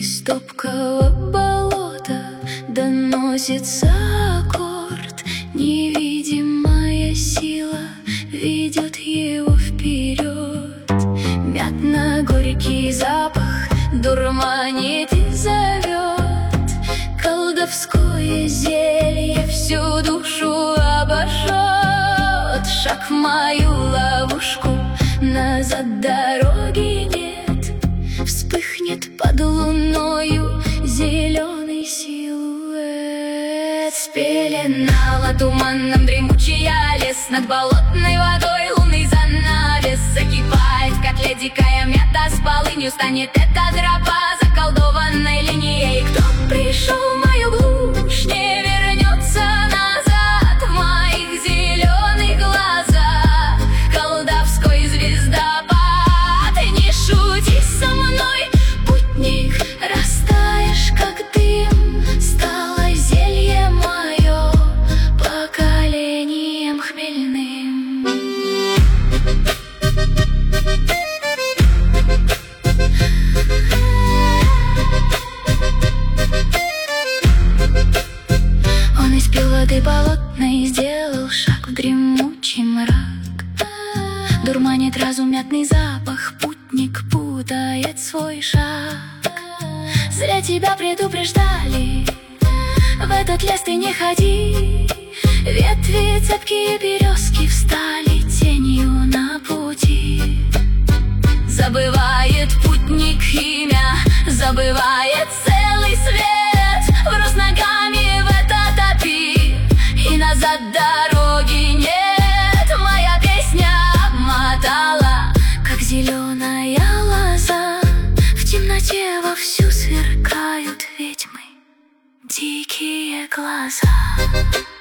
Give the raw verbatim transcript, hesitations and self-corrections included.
Из топкого болота доносится аккорд. Невидимая сила ведет его вперед. Мятно-горький запах дурманит и зовет. Колдовское зелье всю душу обожжет. Шаг в мою ловушку, назад дороги нет. Вспыхнет под луною зеленый силуэт. Спеленала туманом дремучая лес. Над болотной водой лунный занавес. Закипает в котле дикая мята с полынью. Станет эта тропа заколдованной линией. Кто пришел в мою глушь, не вернется назад. В моих зеленых глазах колдовской звездопад. Не шути со мной, путник, растаешь как дым. Стало зелье мое поколением хмельным. Он испил воды болотной, сделал шаг в дремучий мрак. Дурманит разум мятный запах, путник путает свой шаг. Зря тебя предупреждали, в этот лес ты не ходи. Ветви цепкие березки встали тенью на пути. Забывает путник имя, забывает целый свет. Врос ногами в этот топи, и назад дороги нет. Моя песня обмотала, как зеленая лоза. В темноте вовсю сверкают ведьмы дикие глаза.